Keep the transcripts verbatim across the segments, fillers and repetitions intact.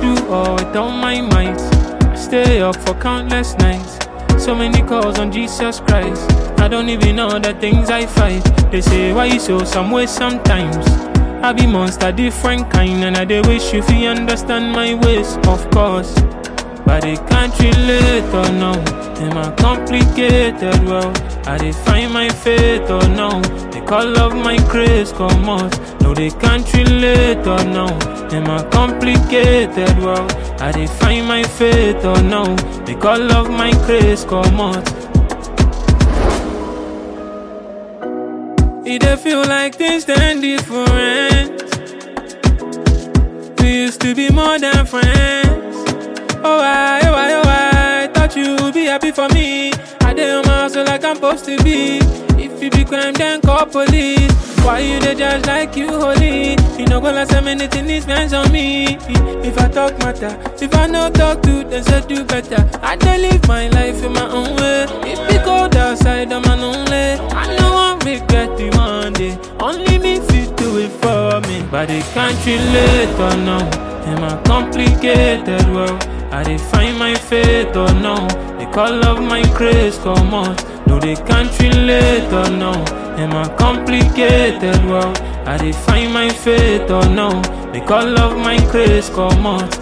do all with all my might. I stay up for countless nights. So many calls on Jesus Christ. I don't even know the things I fight. They say why you so some way sometimes. I be monster different kind, and I dey wish you fi understand my ways, of course. But they can't relate or no. In my complicated world, I dey find my faith or no. They call of my grace come out. No, they can't relate or no. In my complicated world, I dey find my faith or no. They call of my grace come out. It dey feel like things then different. We used to be more than friends. Oh I, oh I, oh I thought you would be happy for me. I dey on my hustle like I'm supposed to be. If you be crime, then call police. Why you dey judge like you holy? You know gonna say anything this man's on me. If I talk matter, if I no talk to, then say do better. I dey live my life in my own way. If we go outside, I'm an only. I know I regret it one day. Only me fit do it for me. But they can't relate or no. In my complicated world, I dey find my faith or no. They call of my grace come out. No, they can't relate or no. In my complicated world, I dey find my faith or no. They call of my grace come out.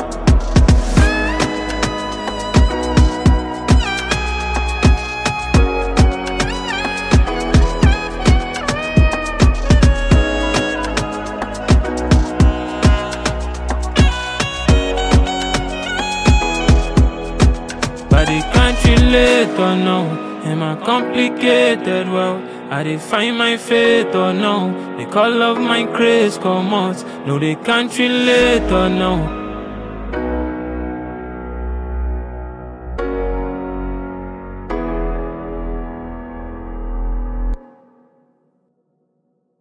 But they can't relate or no. In my complicated world, I dey find my faith or no. They call of my grace come out. No, they can't relate or no.